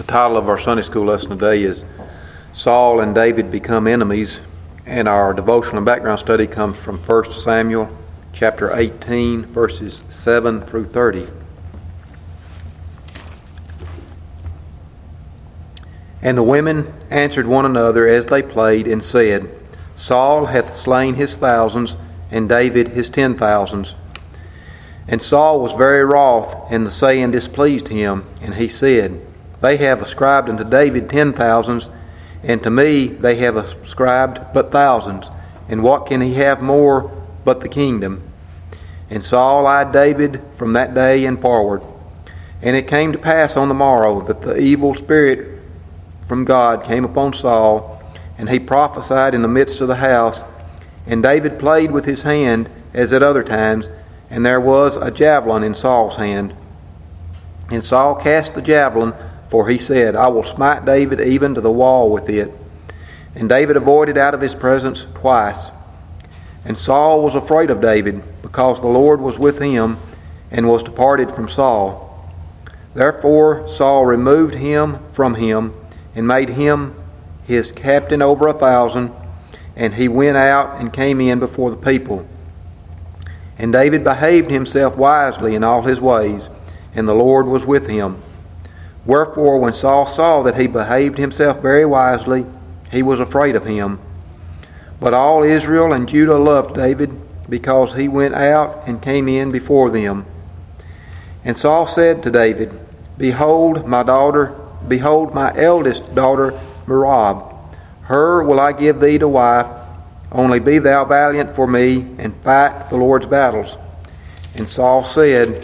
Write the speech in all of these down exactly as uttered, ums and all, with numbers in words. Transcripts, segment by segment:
title of our Sunday school lesson today is Saul and David Become Enemies, and our devotional and background study comes from First Samuel chapter eighteen, verses seven through thirty. And the women answered one another as they played, and said, Saul hath slain his thousands, and David his ten thousands. And Saul was very wroth, and the saying displeased him, and he said, They have ascribed unto David ten thousands, and to me they have ascribed but thousands, and what can he have more but the kingdom? And Saul eyed David from that day and forward. And it came to pass on the morrow that the evil spirit from God came upon Saul, and he prophesied in the midst of the house. And David played with his hand as at other times, and there was a javelin in Saul's hand. And Saul cast the javelin, for he said, I will smite David even to the wall with it. And David avoided out of his presence twice. And Saul was afraid of David, because the Lord was with him, and was departed from Saul. Therefore Saul removed him from him, and made him his captain over a thousand, and he went out and came in before the people. And David behaved himself wisely in all his ways, and the Lord was with him. Wherefore, when Saul saw that he behaved himself very wisely, he was afraid of him. But all Israel and Judah loved David, because he went out and came in before them. And Saul said to David, Behold, my daughter, behold, my eldest daughter, Merab. Her will I give thee to wife. Only be thou valiant for me, and fight the Lord's battles. And Saul said,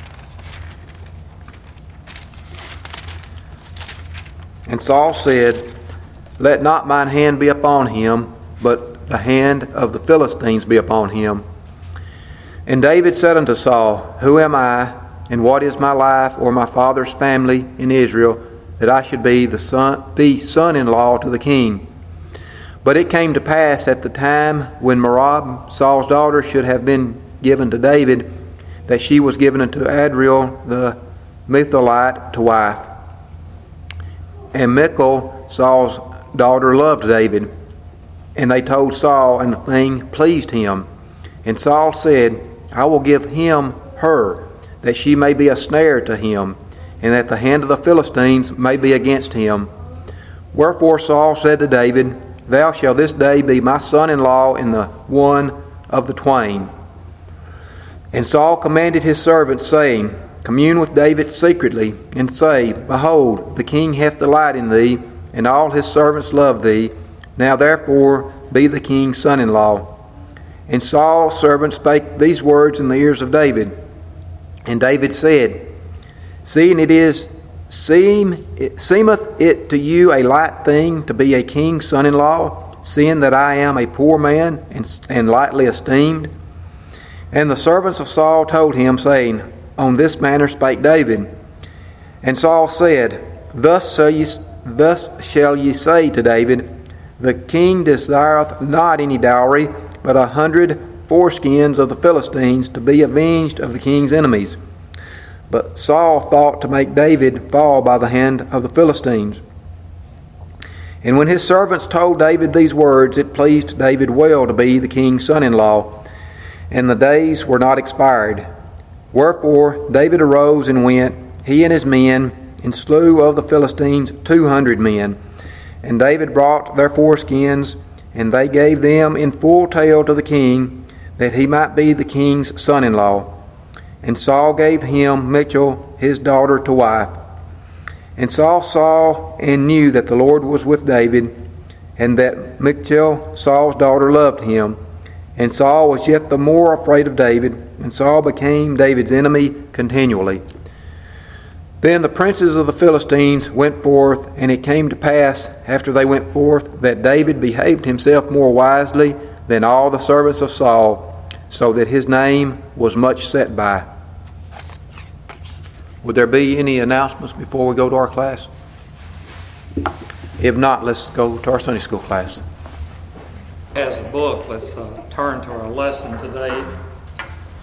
And Saul said, Let not mine hand be upon him, but the hand of the Philistines be upon him. And David said unto Saul, Who am I, and what is my life or my father's family in Israel, that I should be the son, be son-in-law to the king? But it came to pass at the time when Merab, Saul's daughter, should have been given to David, that she was given unto Adriel the Metholite to wife. And Michal, Saul's daughter, loved David. And they told Saul, and the thing pleased him. And Saul said, I will give him her, that she may be a snare to him, and that the hand of the Philistines may be against him. Wherefore Saul said to David, Thou shalt this day be my son-in-law in the one of the twain. And Saul commanded his servants, saying, Commune with David secretly, and say, Behold, the king hath delight in thee, and all his servants love thee. Now therefore be the king's son-in-law. And Saul's servant spake these words in the ears of David. And David said, Seeing it is Seem, it, seemeth it to you a light thing to be a king's son-in-law, seeing that I am a poor man and, and lightly esteemed? And the servants of Saul told him, saying, On this manner spake David. And Saul said, Thus shall ye, thus shall ye say to David, The king desireth not any dowry, but a hundred foreskins of the Philistines, to be avenged of the king's enemies. But Saul thought to make David fall by the hand of the Philistines. And when his servants told David these words, it pleased David well to be the king's son-in-law, and the days were not expired. Wherefore David arose and went, he and his men, and slew of the Philistines two hundred men. And David brought their foreskins, and they gave them in full tale to the king, that he might be the king's son-in-law. And Saul gave him Michal, his daughter, to wife. And Saul saw and knew that the Lord was with David, and that Michal, Saul's daughter, loved him. And Saul was yet the more afraid of David, and Saul became David's enemy continually. Then the princes of the Philistines went forth, and it came to pass, after they went forth, that David behaved himself more wisely than all the servants of Saul, so that his name was much set by. Would there be any announcements before we go to our class? If not, let's go to our Sunday school class. As a book, let's uh, turn to our lesson today,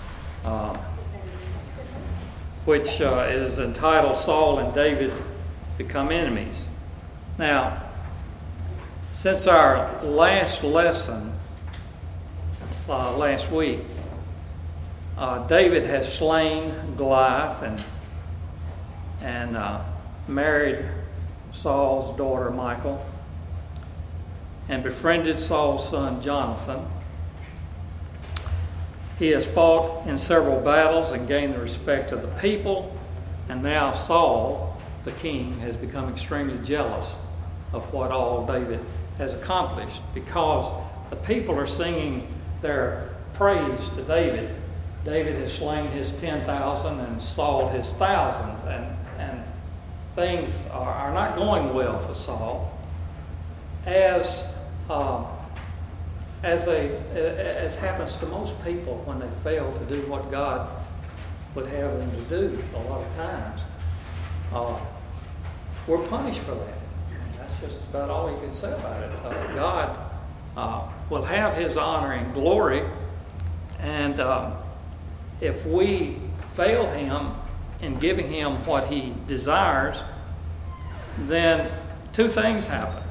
uh, which uh, is entitled Saul and David become enemies. Now, since our last lesson uh, last week, uh, David has slain Goliath and and uh, married Saul's daughter Michal, and befriended Saul's son Jonathan. He has fought in several battles and gained the respect of the people, and now Saul, the king, has become extremely jealous of what all David has accomplished, because the people are singing their praise to David. David has slain his ten thousand and Saul his thousand, and, and things are, are not going well for Saul. As uh, as they as happens to most people when they fail to do what God would have them to do a lot of times, uh, we're punished for that. That's just about all you can say about it. Uh, God uh, will have His honor and glory, and um, if we fail Him in giving Him what He desires, then two things happen.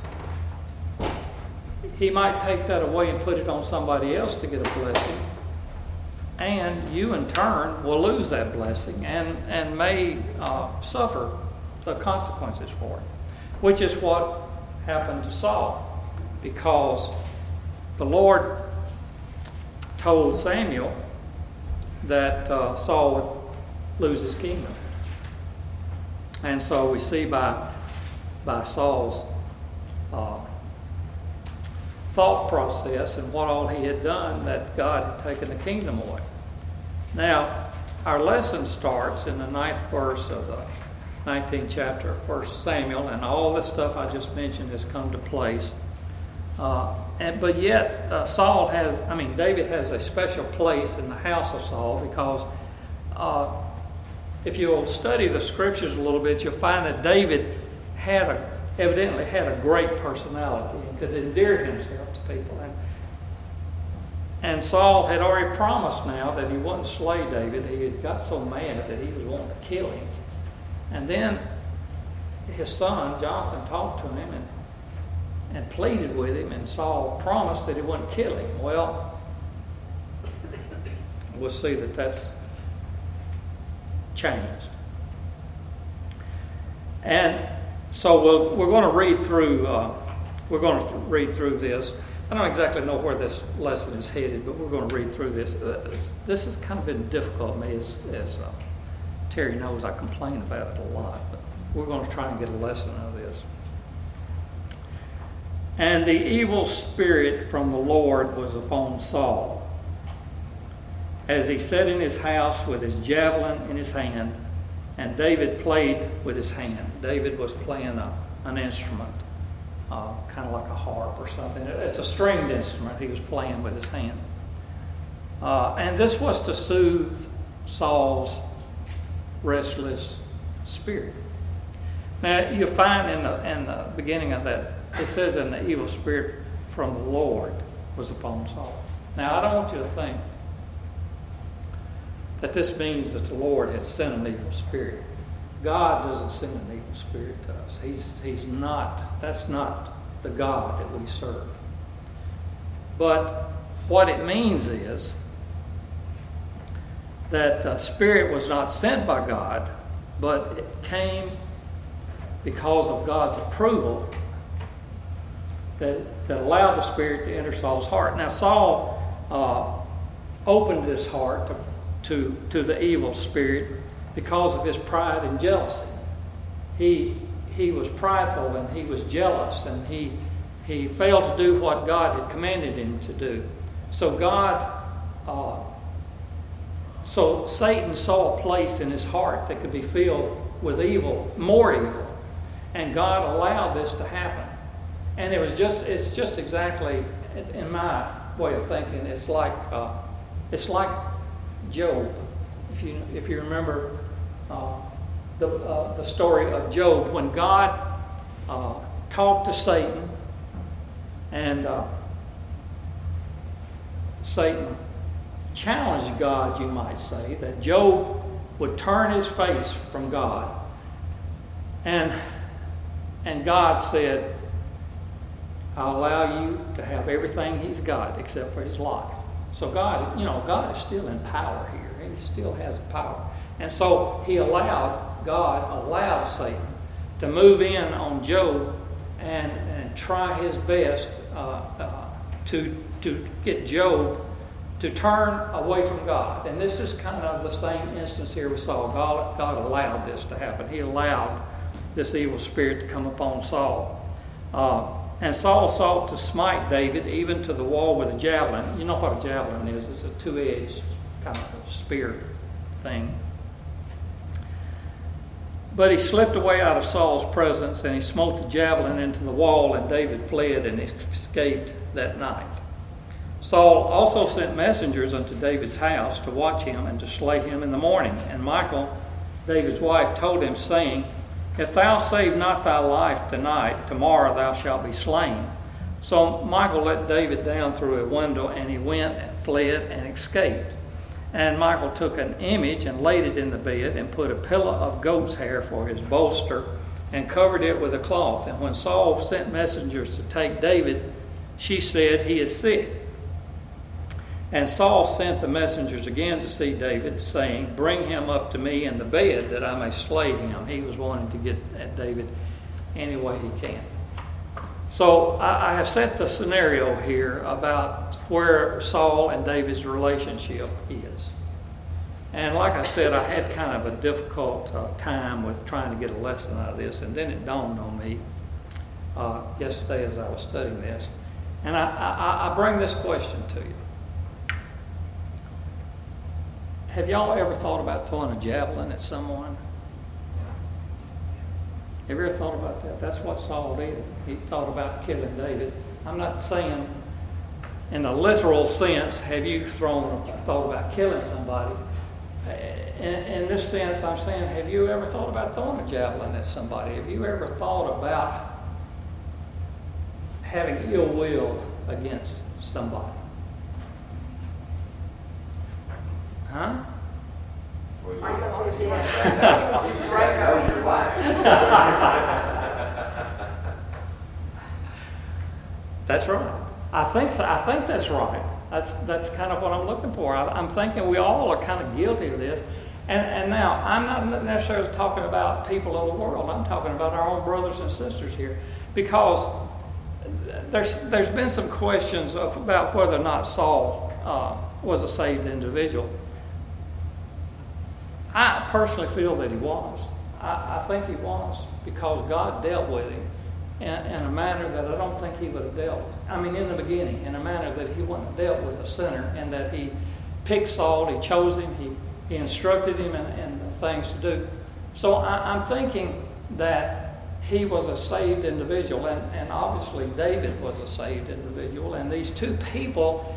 He might take that away and put it on somebody else to get a blessing, and you in turn will lose that blessing and, and may uh, suffer the consequences for it, which is what happened to Saul, because the Lord told Samuel that uh, Saul would lose his kingdom. And so we see by, by Saul's uh, thought process and what all he had done that God had taken the kingdom away. Now, our lesson starts in the ninth verse of the nineteenth chapter of First Samuel, and all this stuff I just mentioned has come to place. Uh, and, but yet, uh, Saul has, I mean, David has a special place in the house of Saul, because uh, if you'll study the scriptures a little bit, you'll find that David had a, evidently had a great personality and could endear himself to people. And, and Saul had already promised now that he wouldn't slay David. He had got so mad that he was wanting to kill him. And then his son, Jonathan, talked to him and, and pleaded with him, and Saul promised that he wouldn't kill him. Well, we'll see that that's changed. And so we'll, we're going to read through. Uh, we're going to th- read through this. I don't exactly know where this lesson is headed, but we're going to read through this. Uh, this has kind of been difficult to me, as, as uh, Terry knows. I complain about it a lot, but we're going to try and get a lesson out of this. And the evil spirit from the Lord was upon Saul, as he sat in his house with his javelin in his hand, and David played with his hand. David was playing a, an instrument, uh, kind of like a harp or something. It's a stringed instrument he was playing with his hand. Uh, and this was to soothe Saul's restless spirit. Now, you find in the, in the beginning of that, it says, and the evil spirit from the Lord was upon Saul. Now, I don't want you to think that this means that the Lord had sent an evil spirit. God doesn't send an evil spirit to us. He's, he's not, that's not the God that we serve. But what it means is that the spirit was not sent by God, but it came because of God's approval that, that allowed the spirit to enter Saul's heart. Now, Saul uh, opened his heart to To, to the evil spirit because of his pride and jealousy. He he was prideful and he was jealous, and he he failed to do what God had commanded him to do. So God, uh, so Satan saw a place in his heart that could be filled with evil, more evil, and God allowed this to happen. And it was just it's just exactly, in my way of thinking, it's like uh, it's like Job, if you if you remember uh, the uh, the story of Job, when God uh, talked to Satan, and uh, Satan challenged God, you might say, that Job would turn his face from God. And And God said, I'll allow you to have everything he's got except for his life. So God, you know, God is still in power here. He still has the power. And so he allowed, God allowed Satan to move in on Job and, and try his best uh, uh, to, to get Job to turn away from God. And this is kind of the same instance here with Saul. God, God allowed this to happen. He allowed this evil spirit to come upon Saul. Uh, and Saul sought to smite David even to the wall with a javelin. You know what a javelin is? It's a two-edged kind of spear thing. But he slipped away out of Saul's presence, and he smote the javelin into the wall, and David fled and escaped that night. Saul also sent messengers unto David's house to watch him and to slay him in the morning. And Michal, David's wife, told him, saying, If thou save not thy life tonight, tomorrow thou shalt be slain. So Michal let David down through a window, and he went and fled and escaped. And Michal took an image and laid it in the bed, and put a pillow of goat's hair for his bolster, and covered it with a cloth. And when Saul sent messengers to take David, she said, He is sick. And Saul sent the messengers again to see David, saying, Bring him up to me in the bed, that I may slay him. He was wanting to get at David any way he can. So I, I have set the scenario here about where Saul and David's relationship is. And like I said, I had kind of a difficult uh, time with trying to get a lesson out of this. And then it dawned on me uh, yesterday as I was studying this. And I, I, I bring this question to you. Have y'all ever thought about throwing a javelin at someone? Have you ever thought about that? That's what Saul did. He thought about killing David. I'm not saying in the literal sense, have you thrown, thought about killing somebody? In, in this sense, I'm saying, have you ever thought about throwing a javelin at somebody? Have you ever thought about having ill will against somebody? Huh? That's right. I think so. I think that's right. That's that's kind of what I'm looking for. I, I'm thinking we all are kind of guilty of this. And and now I'm not necessarily talking about people of the world. I'm talking about our own brothers and sisters here, because there's there's been some questions of, about whether or not Saul uh, was a saved individual. I personally feel that he was. I, I think he was, because God dealt with him in, in a manner that I don't think he would have dealt. I mean, in the beginning, in a manner that he wouldn't have dealt with a sinner, and that he picked Saul, he chose him, he, he instructed him in, in the things to do. So I, I'm thinking that he was a saved individual, and, and obviously David was a saved individual, and these two people,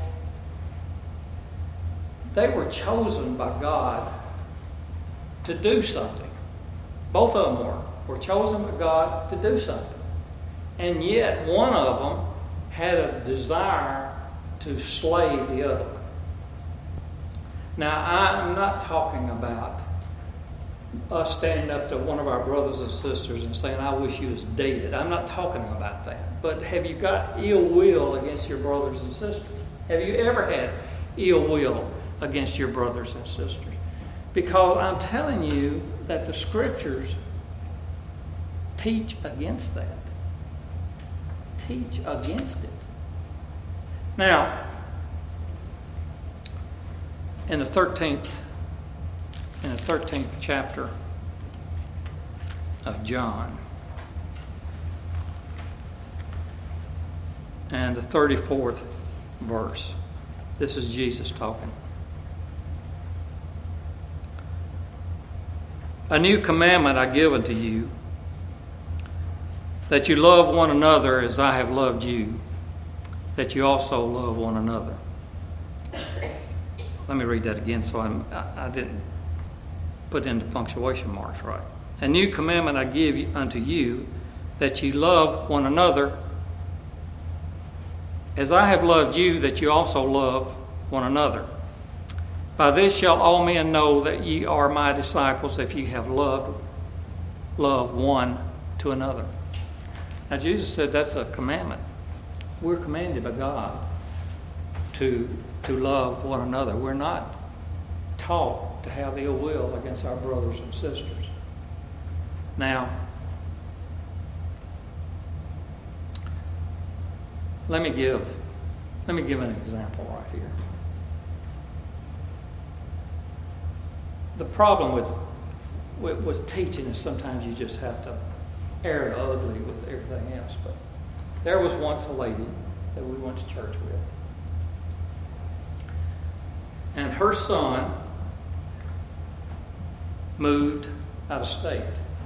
they were chosen by God to do something. Both of them were, were chosen by God to do something. And yet one of them had a desire to slay the other one. Now, I'm not talking about us standing up to one of our brothers and sisters and saying, I wish you was dead. I'm not talking about that. But have you got ill will against your brothers and sisters? Have you ever had ill will against your brothers and sisters? Because I'm telling you that the Scriptures teach against that. Teach against it. Now, in the thirteenth, in the thirteenth chapter of John, and the thirty-fourth verse, this is Jesus talking. A new commandment I give unto you, that you love one another as I have loved you, that you also love one another. Let me read that again so I'm, I, I didn't put in the punctuation marks right. A new commandment I give unto you, that you love one another as I have loved you, that you also love one another. By this shall all men know that ye are my disciples, if ye have loved love one to another. Now, Jesus said that's a commandment. We're commanded by God to, to love one another. We're not taught to have ill will against our brothers and sisters. Now, let me give, let me give an example right here. The problem with, with, with teaching is sometimes you just have to air the ugly with everything else. But there was once a lady that we went to church with. And her son moved out of state.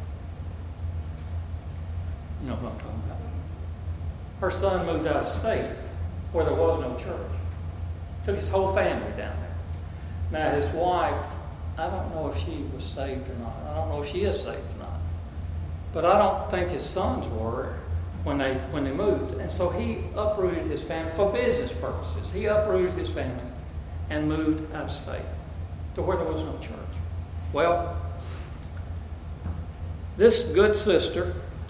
You know what I'm talking about. Her son moved out of state where there was no church. Took his whole family down there. Now his wife, I don't know if she was saved or not. I don't know if she is saved or not. But I don't think his sons were when they when they moved. And so he uprooted his family for business purposes. He uprooted his family and moved out of state to where there was no church. Well, this good sister,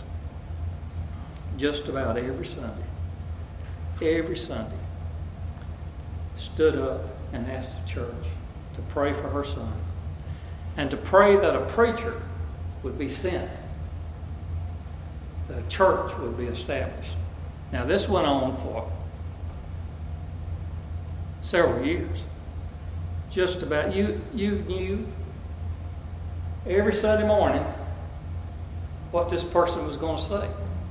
just about every Sunday, every Sunday, stood up and asked the church to pray for her son and to pray that a preacher would be sent, that a church would be established. Now, this went on for several years. Just about, you, you knew every Sunday morning what this person was going to say.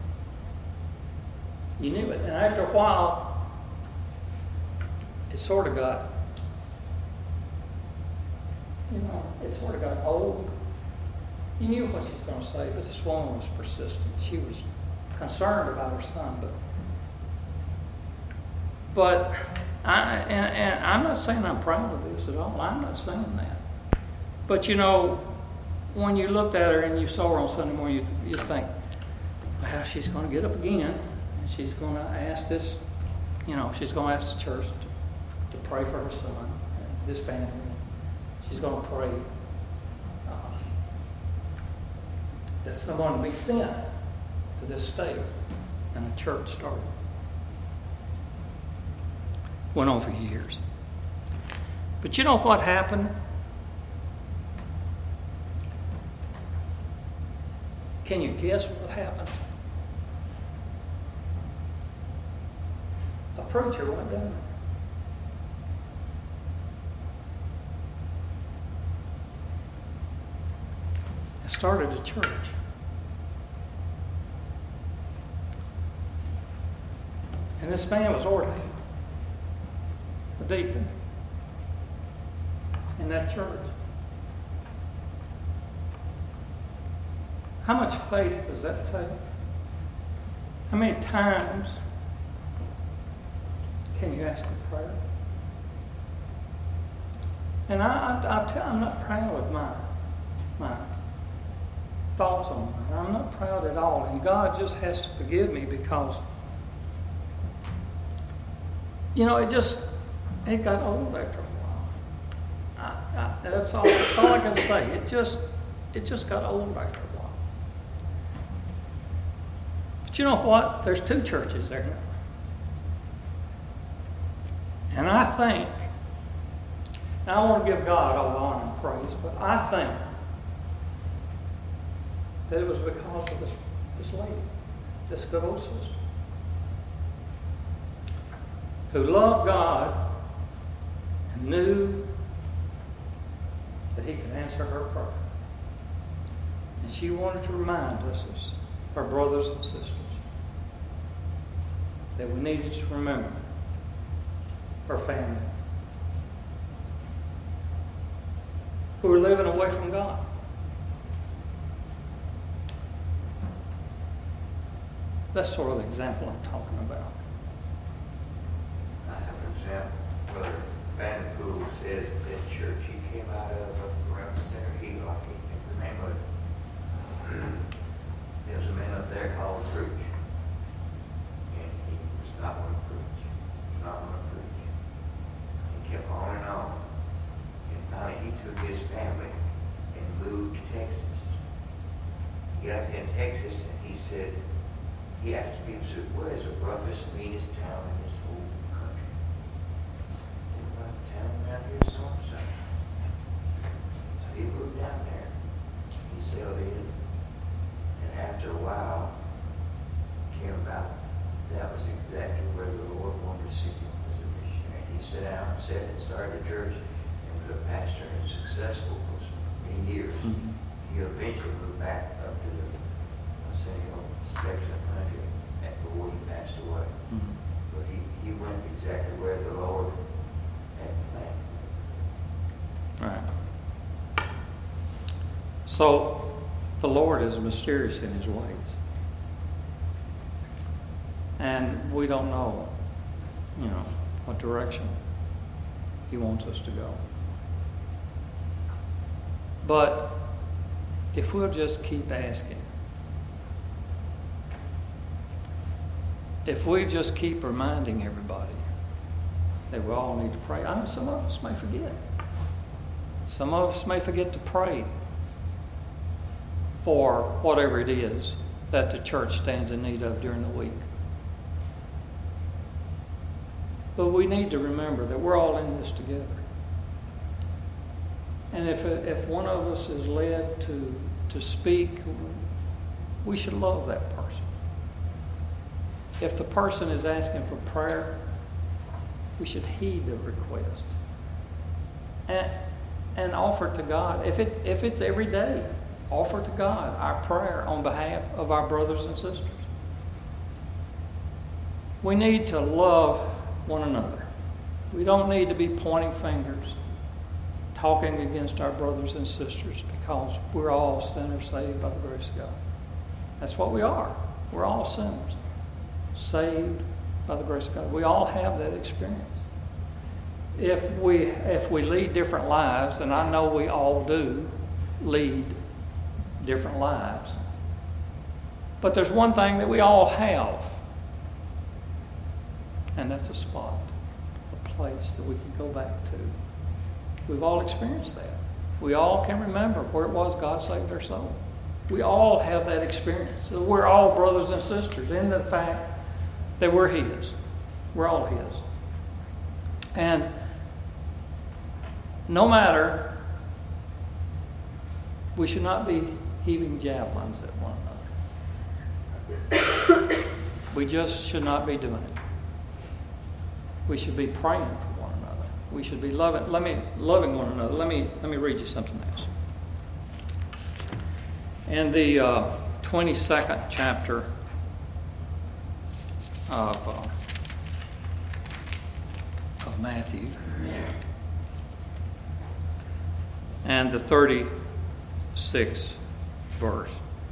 You knew it. And after a while, it sort of got, you know, it sort of got old. You knew what she was going to say, but this woman was persistent. She was concerned about her son. But, but I, and, and I'm not saying I'm proud of this at all. I'm not saying that. But, you know, when you looked at her and you saw her on Sunday morning, you, you think, well, she's going to get up again, and she's going to ask this, you know, she's going to ask the church to, to pray for her son and his family. She's going to pray uh, that someone be sent to this state, and a church started. Went on for years. But you know what happened? Can you guess what happened? A preacher went down. And started a church. And this man was ordained a deacon in that church. How much faith does that take? How many times can you ask for prayer? And I, I, I tell, I'm not proud of my, my thoughts on it. I'm not proud at all. And God just has to forgive me because, you know, it just, it got old after a while. I, I, that's all. That's all I can say. It just, it just got old after a while. But you know what? There's two churches there now. And I think, and I want to give God all the honor and praise, but I think that it was because of this, this lady, this good old sister, who loved God and knew that He could answer her prayer. And she wanted to remind us as her brothers and sisters that we needed to remember her family who were living away from God. That's sort of the example I'm talking about. I have an example. Brother Vanderpool says that church he came out of around Center Hill, I can't think of the name of it. There's a man up there called Preach. And he was not going to preach. He was not going to preach. He kept on and on. And finally he took his family and moved to Texas. He got in Texas and he said, he asked the people, said, "What is the roughest, meanest town in this whole country?" They went, "Town around here is so-and-so." So he moved down there. He sailed in. And after a while, came about, that was exactly where the Lord wanted to see him as a missionary. He sat down, sat and started a church, and was a pastor and successful for many years. Mm-hmm. He eventually moved back up to the Centennial section of the country before he passed away. Mm-hmm. But he, he went exactly where the Lord had planned. Right. So, the Lord is mysterious in His ways. And we don't know, you know, what direction He wants us to go. But if we'll just keep asking, if we just keep reminding everybody that we all need to pray. I know some of us may forget. Some of us may forget to pray for whatever it is that the church stands in need of during the week. But we need to remember that we're all in this together. And if if one of us is led to, to speak, we should love that person. If the person is asking for prayer, we should heed the request. And, and offer to God. If it if it's every day, offer to God our prayer on behalf of our brothers and sisters. We need to love one another. We don't need to be pointing fingers, talking against our brothers and sisters, because we're all sinners saved by the grace of God. That's what we are. We're all sinners saved by the grace of God. We all have that experience. If we if we lead different lives, and I know we all do lead different lives, but there's one thing that we all have, and that's a spot, a place that we can go back to. We've all experienced that. We all can remember where it was God saved our soul. We all have that experience. So we're all brothers and sisters in the fact that we're His. We're all His. And no matter, we should not be heaving javelins at one another. We just should not be doing it. We should be praying for one another. We should be loving. Let me loving one another. Let me let me read you something else. In the uh, twenty-second chapter of, uh, of Matthew, and the thirty-sixth verse,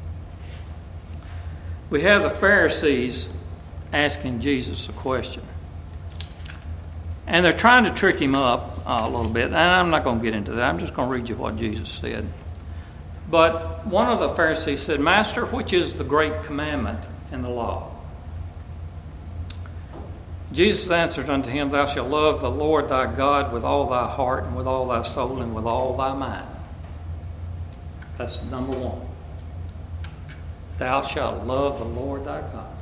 we have the Pharisees asking Jesus a question. And they're trying to trick him up uh, a little bit. And I'm not going to get into that. I'm just going to read you what Jesus said. But one of the Pharisees said, "Master, which is the great commandment in the law?" Jesus answered unto him, "Thou shalt love the Lord thy God with all thy heart and with all thy soul and with all thy mind." That's number one. Thou shalt love the Lord thy God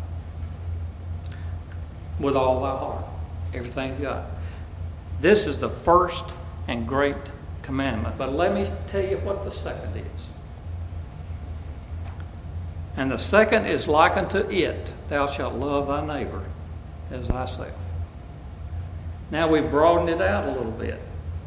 with all thy heart. Everything you got. This is the first and great commandment. But let me tell you what the second is. And the second is like unto it, thou shalt love thy neighbor as thyself. Now we've broadened it out a little bit.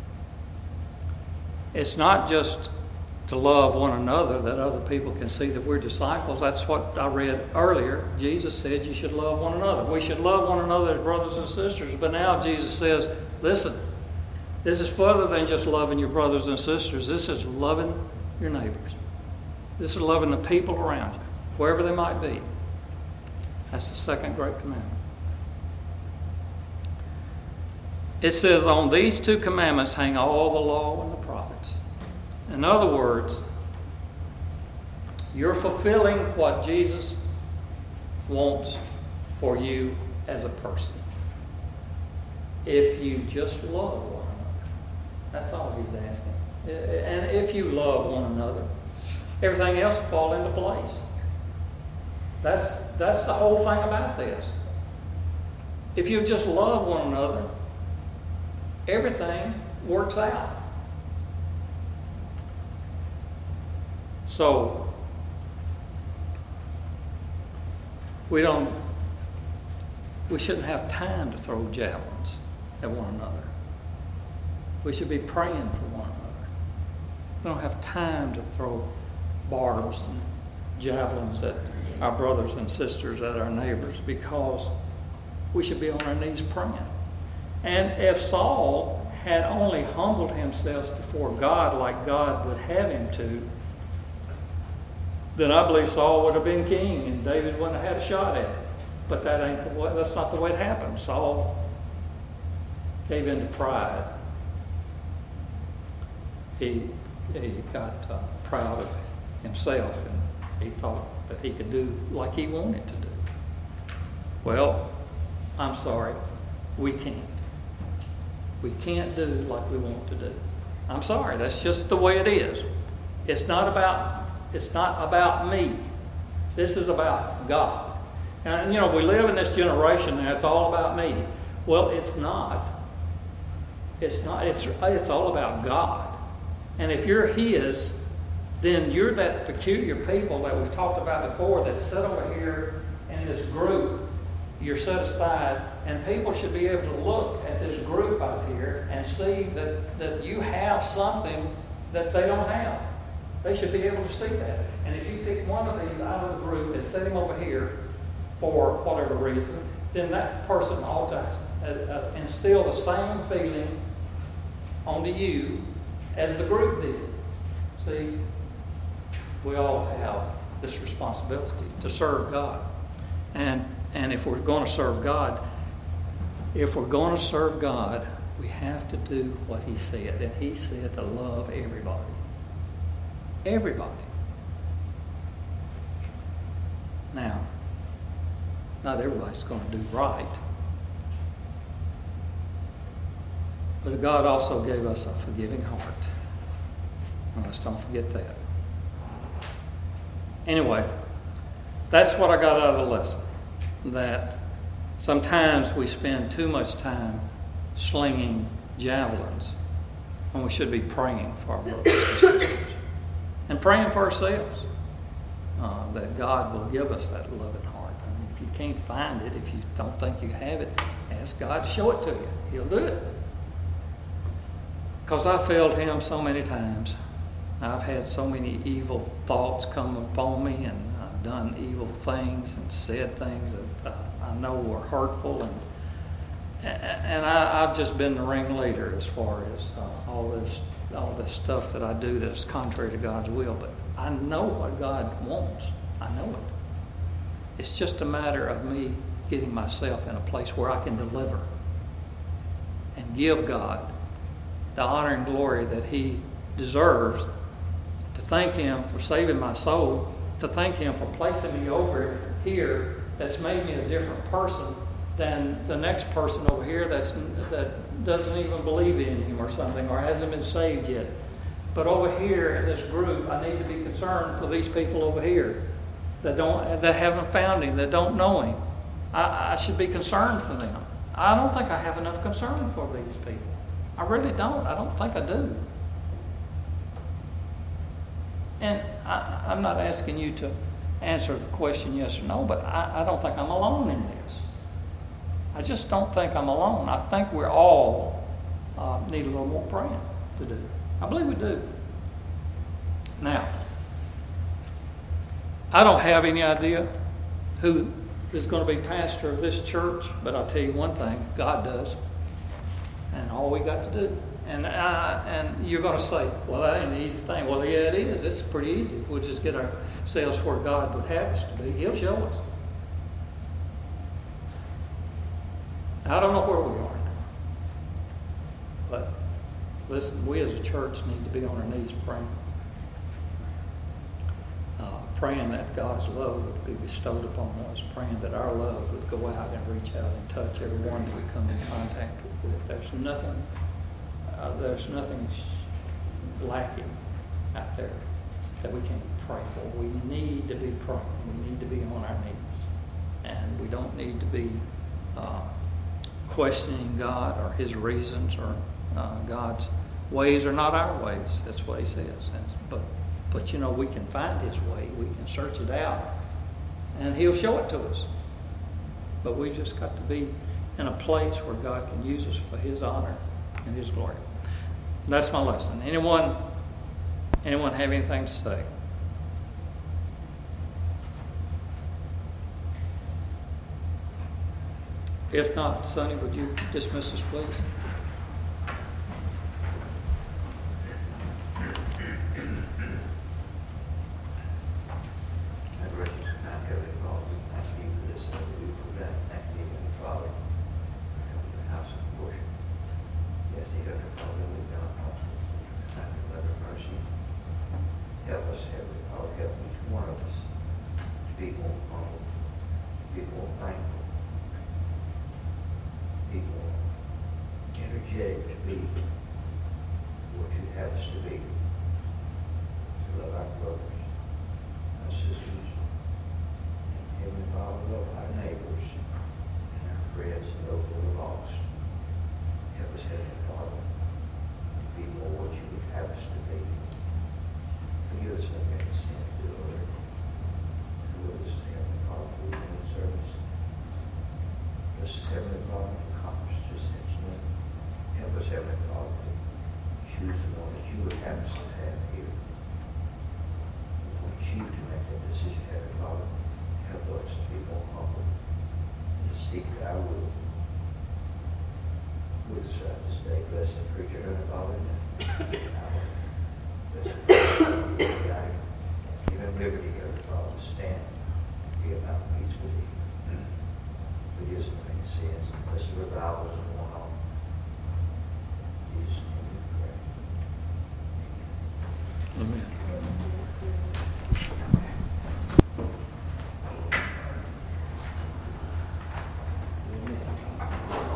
It's not just to love one another that other people can see that we're disciples. That's what I read earlier. Jesus said you should love one another. We should love one another as brothers and sisters. But now Jesus says, listen, this is further than just loving your brothers and sisters. This is loving your neighbors. This is loving the people around you, wherever they might be. That's the second great commandment. It says, on these two commandments hang all the law and the prophets. In other words, you're fulfilling what Jesus wants for you as a person. If you just love one another. That's all he's asking. And if you love one another, everything else will fall into place. That's that's the whole thing about this. If you just love one another, everything works out. So, we don't, we shouldn't have time to throw javelins at one another. We should be praying for one another. We don't have time to throw barbs and javelins at our brothers and sisters, at our neighbors, because we should be on our knees praying. And if Saul had only humbled himself before God like God would have him to, then I believe Saul would have been king and David wouldn't have had a shot at it. But that ain't the way, that's not the way it happened. Saul gave in to pride. He, he got uh, proud of himself, and he thought that he could do like he wanted to do. Well, I'm sorry, we can't. We can't do like we want to do. I'm sorry, that's just the way it is. It's not about, it's not about me. This is about God. And you know, we live in this generation and it's all about me. Well, it's not. It's not. It's, it's all about God. And if you're His, then you're that peculiar people that we've talked about before that sit over here in this group. You're set aside, and people should be able to look at this group out here and see that, that you have something that they don't have. They should be able to see that. And if you pick one of these out of the group and set him over here for whatever reason, then that person ought to uh, uh, instill the same feeling onto you as the group did. See, we all have this responsibility to serve God. And and if we're going to serve God, if we're going to serve God, we have to do what He said. And He said to love everybody. Everybody. Now, not everybody's going to do right. But God also gave us a forgiving heart. And let's don't forget that. Anyway, that's what I got out of the lesson. That sometimes we spend too much time slinging javelins when we should be praying for our brothers and sisters. And praying for ourselves. Uh, that God will give us that loving heart. I mean, if you can't find it, if you don't think you have it, ask God to show it to you. He'll do it. Because I failed Him so many times. I've had so many evil thoughts come upon me, and I've done evil things and said things that uh, I know were hurtful, and and I, I've just been the ringleader as far as uh, all this all this stuff that I do that's contrary to God's will. But I know what God wants. I know it. It's just a matter of me getting myself in a place where I can deliver and give God the honor and glory that He deserves, to thank Him for saving my soul, to thank Him for placing me over here that's made me a different person than the next person over here that's that doesn't even believe in Him or something, or hasn't been saved yet. But over here in this group, I need to be concerned for these people over here that don't that haven't found Him, that don't know Him. I, I should be concerned for them. I don't think I have enough concern for these people. I really don't. I don't think I do. And I, I'm not asking you to answer the question yes or no, but I, I don't think I'm alone in this. I just don't think I'm alone. I think we're all uh, need a little more praying to do. I believe we do. Now, I don't have any idea who is going to be pastor of this church, but I'll tell you one thing, God does. And all we got to do. And uh, and you're going to say, well, that ain't an easy thing. Well, yeah, it is. It's pretty easy. If we'll just get ourselves where God would have us to be, He'll show us. I don't know where we are now. But listen, we as a church need to be on our knees praying. Uh, praying that God's love would be bestowed upon us. Praying that our love would go out and reach out and touch everyone that we come in contact with. There's nothing, uh, there's nothing lacking out there that we can pray for. We need to be praying. We need to be on our knees. And we don't need to be uh, questioning God or His reasons, or uh, God's ways are not our ways. That's what He says. And, but, but, you know, we can find His way. We can search it out, and He'll show it to us. But we've just got to be in a place where God can use us for His honor and His glory. That's my lesson. Anyone, anyone have anything to say? If not, Sonny, would you dismiss us, please? Amen.